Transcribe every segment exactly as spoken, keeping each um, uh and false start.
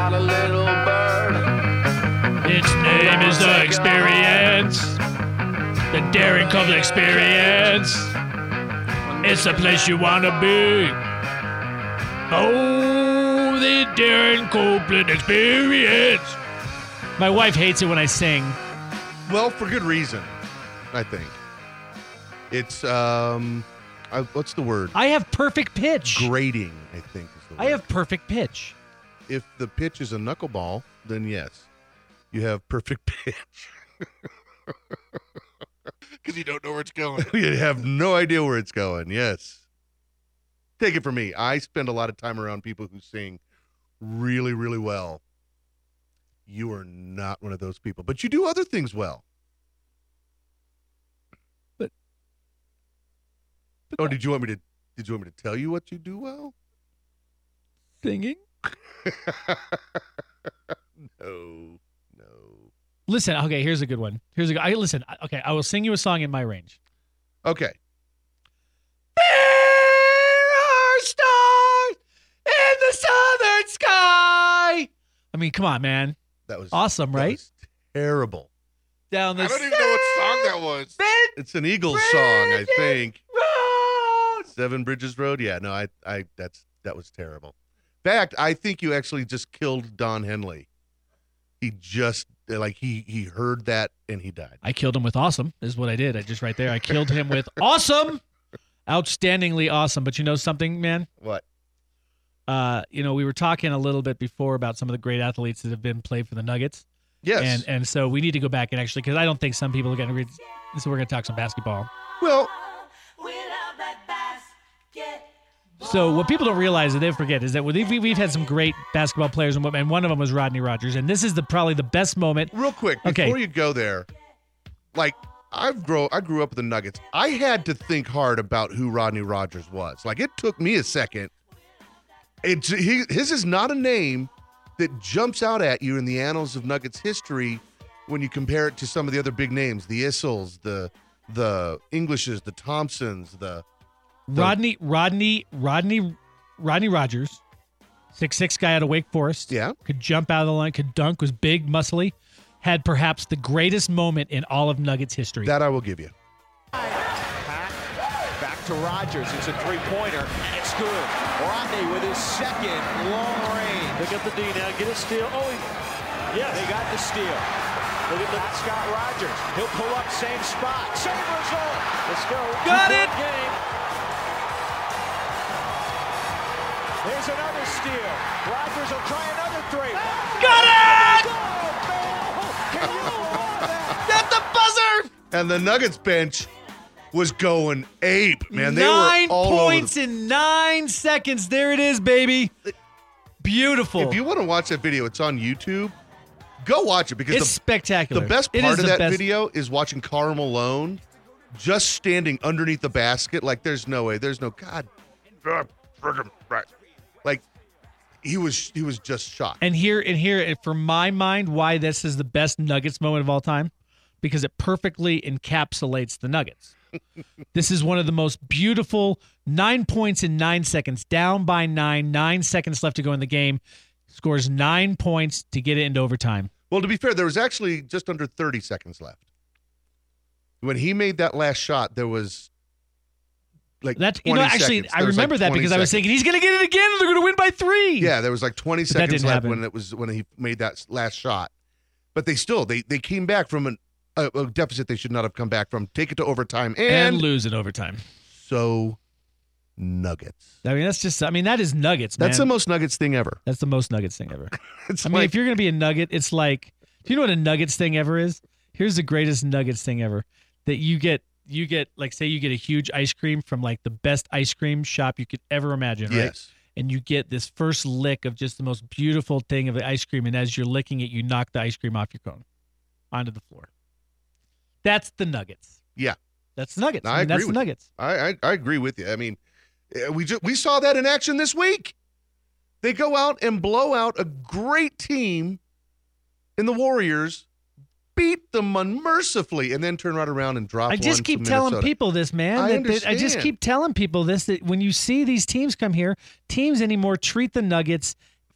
about a little bird. Its name is the Experience. The Daring Copeland Experience. It's the place you want to be. Oh, the Daring Copeland Experience. My wife hates it when I sing. Well, for good reason, I think. It's, um, I, what's the word? I have perfect pitch. Grating, I think is the word. I have perfect pitch. If the pitch is a knuckleball, then yes, you have perfect pitch. Because you don't know where it's going. You have no idea where it's going, yes. Take it from me. I spend a lot of time around people who sing really, really well. You are not one of those people, but you do other things well. But, but oh, did you want me to? Did you want me to tell you what you do well? Singing? no, no. Listen, okay. Here's a good one. Here's a good. I listen. Okay, I will sing you a song in my range. Okay. There are stars in the southern sky. I mean, come on, man. That was awesome, that right? Was terrible. Down the I don't even know what song that was. It's an Eagles song, I think. Road. Seven Bridges Road. Yeah, no, I, I, that's that was terrible. In fact, I think you actually just killed Don Henley. He just like he he heard that and he died. I killed him with awesome. Is what I did. I just right there. I killed him with awesome, outstandingly awesome. But you know something, man? What? Uh, you know, we were talking a little bit before about some of the great athletes that have been played for the Nuggets. Yes. And and so we need to go back and actually, because I don't think some people are going to read. So we're going to talk some basketball. Well, so what people don't realize that they forget is that we've, we've had some great basketball players, and one of them was Rodney Rogers. And this is the probably the best moment. Real quick, okay. Before you go there, like I've grow I grew up with the Nuggets. I had to think hard about who Rodney Rogers was. Like it took me a second. It's he, his is not a name that jumps out at you in the annals of Nuggets history when you compare it to some of the other big names, the Issels, the the Englishes, the Thompsons, the, the Rodney Rodney Rodney Rodney Rogers, six six guy out of Wake Forest. Yeah, could jump out of the line, could dunk, was big, muscly, had perhaps the greatest moment in all of Nuggets history. That I will give you. Back to Rogers. It's a three-pointer, and it's good. Rodney with his second long range. Pick up the D now. Get a steal. Oh, he, yes. They got the steal. Look at, look at Scott Rogers. He'll pull up same spot. Same result. Let's go. Got it. Game. There's another steal. Rogers will try another three. Got it! Can you believe that? At the buzzer! And the Nuggets bench was going ape, man. They nine were all points over the... in nine seconds. There it is, baby. Beautiful. If you want to watch that video, it's on YouTube. Go watch it because it's the, spectacular. The best it part of the that best. video is watching Karl Malone just standing underneath the basket. Like, there's no way. There's no God. Like, he was he was just shocked. And here and here, for my mind, why this is the best Nuggets moment of all time, because it perfectly encapsulates the Nuggets. This is one of the most beautiful nine points in nine seconds, down by nine, nine seconds left to go in the game, scores nine points to get it into overtime. Well, to be fair, there was actually just under thirty seconds left. When he made that last shot, there was like That's twenty you know actually seconds. I There was remember like that because twenty I was seconds. thinking he's going to get it again and they're going to win by three. Yeah, there was like twenty But that seconds didn't left happen. when it was when he made that last shot. But they still they they came back from an, a, a deficit they should not have come back from. Take it to overtime and, and lose in overtime. So Nuggets. I mean, that's just. I mean, that is Nuggets, man. That's the most Nuggets thing ever. That's the most Nuggets thing ever. It's I mean, like, if you're going to be a Nugget, it's like, do you know what a Nuggets thing ever is? Here's the greatest Nuggets thing ever. That you get, you get, like, say you get a huge ice cream from, like, the best ice cream shop you could ever imagine, right? Yes. And you get this first lick of just the most beautiful thing of the ice cream, and as you're licking it, you knock the ice cream off your cone onto the floor. That's the Nuggets. Yeah. That's the Nuggets. No, I I mean, agree that's the with Nuggets. I, I I agree with you. I mean, uh, we just we saw that in action this week. They go out and blow out a great team in the Warriors, beat them unmercifully, and then turn right around and drop I just one keep to telling Minnesota. people this, man. I that- that- I just understand. keep telling people this, that when you see these teams come here, teams anymore treat the Nuggets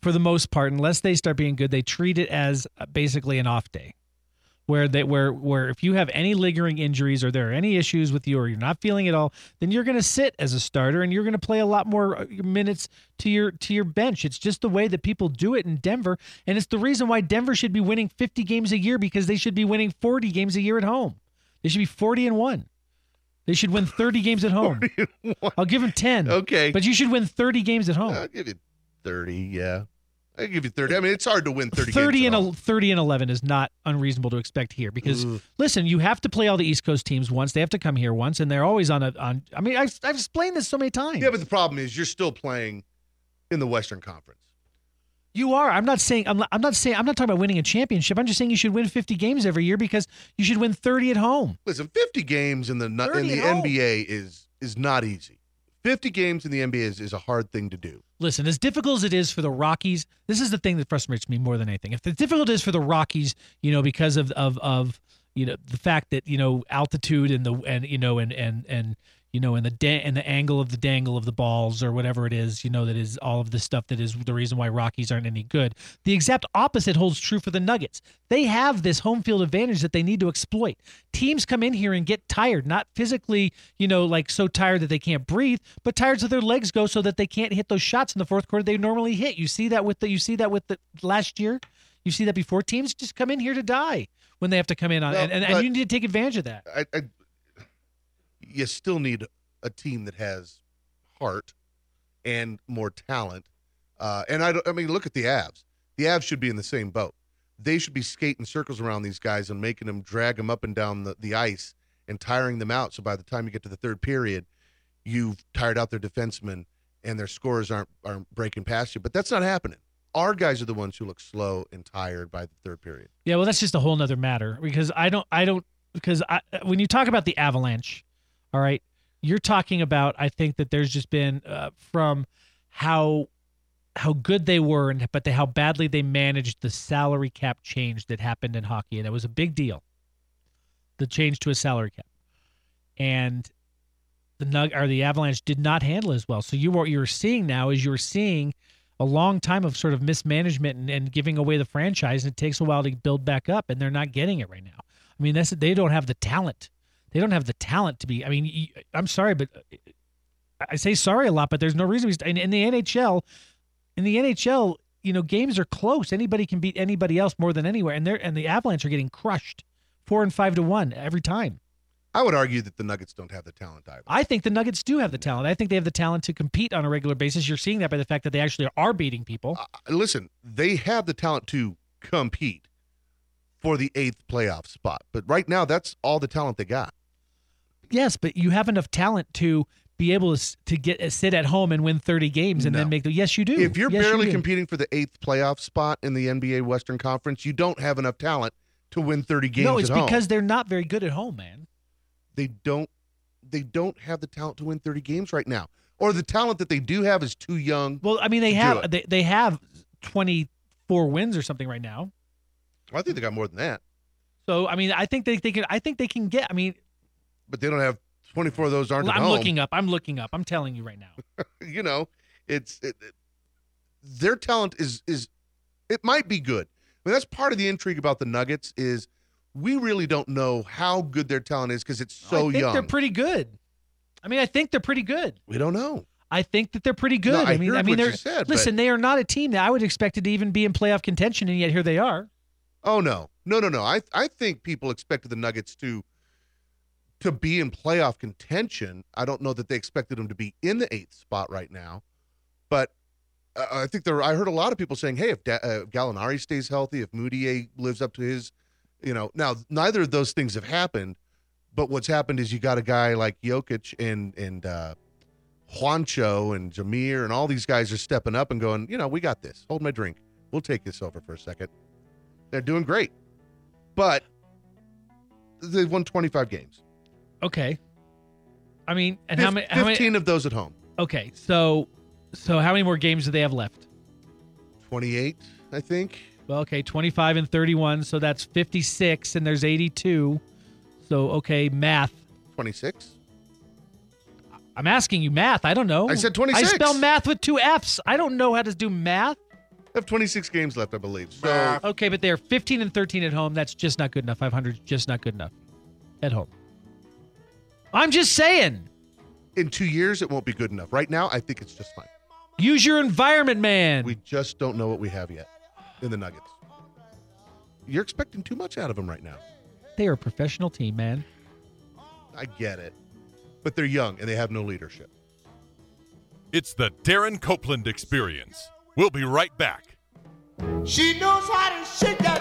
for the most part, unless they start being good, they treat it as basically an off day. Where they where where if you have any lingering injuries or there are any issues with you or you're not feeling it all, then you're going to sit as a starter and you're going to play a lot more minutes to your to your bench. It's just the way that people do it in Denver, and it's the reason why Denver should be winning fifty games a year, because they should be winning forty games a year at home. They should be forty and one. They should win thirty games at home. I'll give them ten. Okay. But you should win thirty games at home. I'll give you thirty, yeah. I'll give you thirty. I mean, it's hard to win thirty, thirty games. and a, thirty and eleven is not unreasonable to expect here because, Ooh. listen, you have to play all the East Coast teams once. They have to come here once, and they're always on a on. I mean, I've, I've explained this so many times. Yeah, but the problem is you're still playing in the Western Conference. You are. I'm not saying. I'm not, I'm not saying. I'm not talking about winning a championship. I'm just saying you should win fifty games every year because you should win thirty at home. Listen, fifty games in the in thirty the at home. N B A is is not easy. fifty games in the N B A is, is a hard thing to do. Listen, as difficult as it is for the Rockies, this is the thing that frustrates me more than anything. If the difficult is for the Rockies, you know, because of of of you know the fact that you know altitude and the and you know and and and you know and the da- and the angle of the dangle of the balls or whatever it is, you know, that is all of the stuff that is the reason why Rockies aren't any good. The exact opposite holds true for the Nuggets. They have this home field advantage that they need to exploit. Teams come in here and get tired, not physically, you know, like so tired that they can't breathe, but tired so their legs go so that they can't hit those shots in the fourth quarter they normally hit. You see that with the you see that with the last year. You see that before. Teams just come in here to die when they have to come in on, Well, and, and, but- and you need to take advantage of that. I, I, you still need a team that has heart and more talent. Uh, and I, don't, I mean, look at the Avs. The Avs should be in the same boat. They should be skating circles around these guys and making them drag them up and down the, the ice and tiring them out. So by the time you get to the third period, you've tired out their defensemen and their scorers aren't aren't breaking past you. But that's not happening. Our guys are the ones who look slow and tired by the third period. Yeah, well, that's just a whole nother matter because I don't, I don't, because I, when you talk about the Avalanche, all right, you're talking about, I think that there's just been uh, from how how good they were, and but they, how badly they managed the salary cap change that happened in hockey, and it was a big deal. The change to a salary cap, and the Nug or the Avalanche did not handle it as well. So you what you're seeing now is you're seeing a long time of sort of mismanagement and, and giving away the franchise, and it takes a while to build back up, and they're not getting it right now. I mean, that's they don't have the talent. They don't have the talent to be. I mean, I'm sorry, but I say sorry a lot, but there's no reason. We, in, in the N H L, in the N H L, you know, games are close. Anybody can beat anybody else more than anywhere, and they're and the Avalanche are getting crushed, four and five to one every time. I would argue that the Nuggets don't have the talent either. I think the Nuggets do have the talent. I think they have the talent to compete on a regular basis. You're seeing that by the fact that they actually are beating people. Uh, listen, they have the talent to compete for the eighth playoff spot, but right now that's all the talent they got. Yes, but you have enough talent to be able to to get sit at home and win thirty games and No. then make the. Yes, you do. If you're Yes, you barely do. competing for the eighth playoff spot in the N B A Western Conference, you don't have enough talent to win thirty games no, it's at home. because they're not very good at home, man. they don't they don't have the talent to win thirty games right now. Or the talent that they do have is too young. Well, I mean, they Do have it. they, they have twenty-four wins or something right now. I think they got more than that. So I mean, I think they, they can. I think they can get. I mean, But they don't have twenty-four of those aren't at I'm home. looking up. I'm looking up. I'm telling you right now. You know, it's it, it- their talent is is it might be good. I mean, that's part of the intrigue about the Nuggets is we really don't know how good their talent is because it's so I think young. they're pretty good. I mean, I think they're pretty good. we don't know. I think that they're pretty good. No, I mean, heard I mean, what they're you said, but- listen. They are not a team that I would expect to even be in playoff contention, and yet here they are. Oh no, no, no, no. I I think people expected the Nuggets to to be in playoff contention. I don't know that they expected them to be in the eighth spot right now, but uh, I think there. I heard a lot of people saying, "Hey, if da- uh, Gallinari stays healthy, if Moutier lives up to his, you know." Now, neither of those things have happened, but what's happened is you got a guy like Jokic and and uh, Juancho and Jameer and all these guys are stepping up and going, you know, we got this. Hold my drink. We'll take this over for a second. They're doing great, but they've won twenty-five games. Okay. I mean, and how many? How fifteen many? of those at home. Okay, so so how many more games do they have left? twenty-eight, I think. Well, okay, twenty-five and thirty-one, so that's fifty-six, and there's eighty-two. So okay, math. twenty-six. I'm asking you math. I don't know. I said twenty-six. I spell math with two F's. I don't know how to do math. have twenty-six games left, I believe. So Math. Okay, but they are fifteen and thirteen at home. That's just not good enough. five hundred is just not good enough at home. I'm just saying. in two years, it won't be good enough. Right now, I think it's just fine. Use your environment, man. We just don't know what we have yet in the Nuggets. You're expecting too much out of them right now. They are a professional team, man. I get it. But they're young, and they have no leadership. It's the Darren Copeland Experience. We'll be right back. She knows how to shake that.